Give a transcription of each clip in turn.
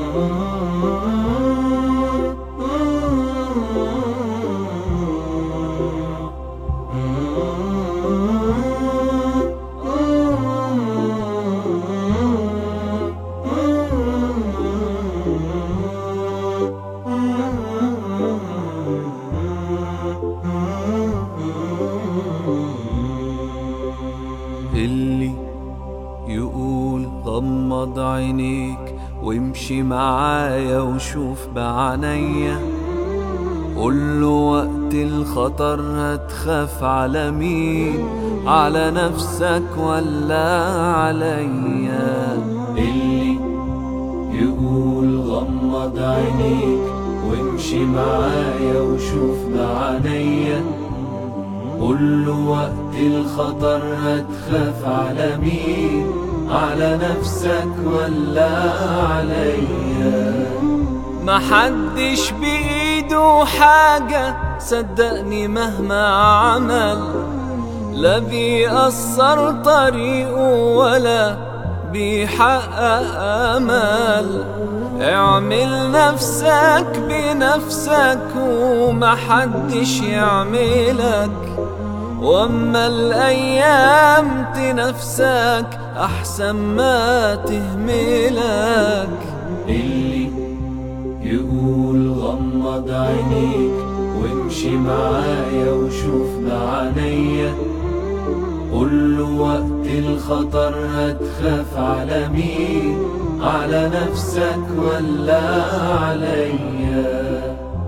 اللي يقول غمض عينيك وامشي معايا وشوف بعينيا، قوله وقت الخطر هتخاف على مين، على نفسك ولا عليا. اللي يقول غمض عينيك وامشي معايا وشوف بعينيا، قوله وقت الخطر هتخاف على مين، على نفسك ولا عليا. محدش بإيده حاجة صدقني مهما عمل، لا بيأثر طريقه ولا بيحقق أمل. اعمل نفسك بنفسك ومحدش يعملك، واما الايام تنافسك احسن ما تهملك. اللي يقول غمض عينيك وامشي معايا وشوف بعينيا، قوله وقت الخطر هتخاف على مين، على نفسك ولا عليا.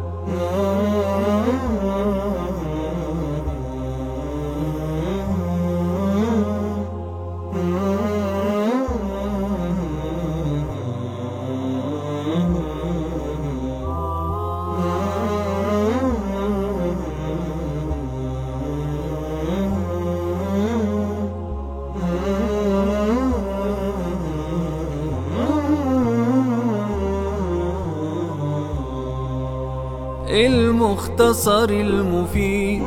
المختصر المفيد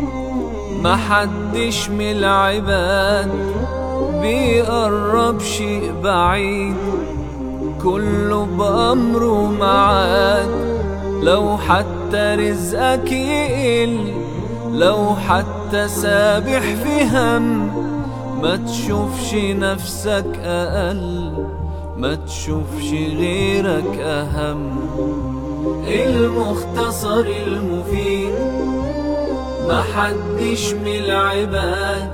محدش من العباد بيقرب شيء بعيد، كله بأمره معاد. لو حتى رزقك يقل، لو حتى سابح في هم، ما تشوفش نفسك أقل، ما تشوفش غيرك أهم. المختصر المفيد محدش من العباد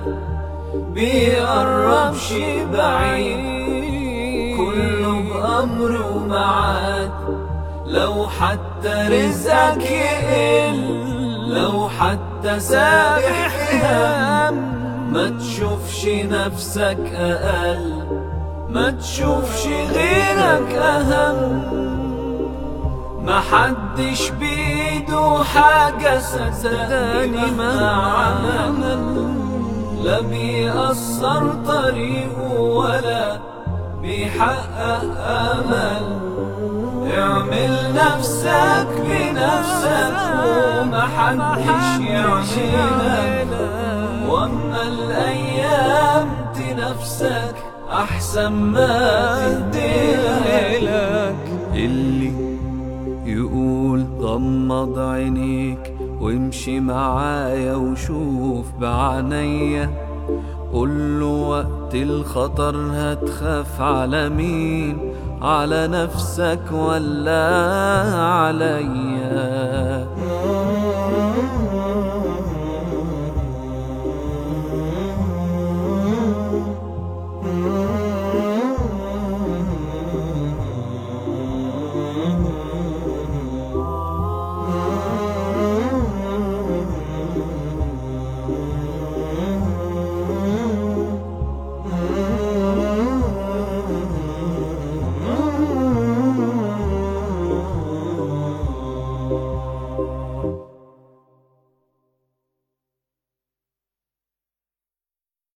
بيقرب شي بعيد، كله بأمره معاد. لو حتى رزقك يقل، لو حتى سابح في هم، ما تشوفش نفسك أقل، ما تشوفش غيرك أهم. محدش بإيده حاجة صدقني مهما عمل، لا بيأثر طريقه ولا بيحقق أمل. اعمل نفسك بنفسك ومحدش يعملك، واما الأيام تنافسك أحسن ما تهدلك. اللي يقول غمض عينيك وامشي معايا وشوف بعينيا، قوله وقت الخطر هتخاف على مين، على نفسك ولا عليا.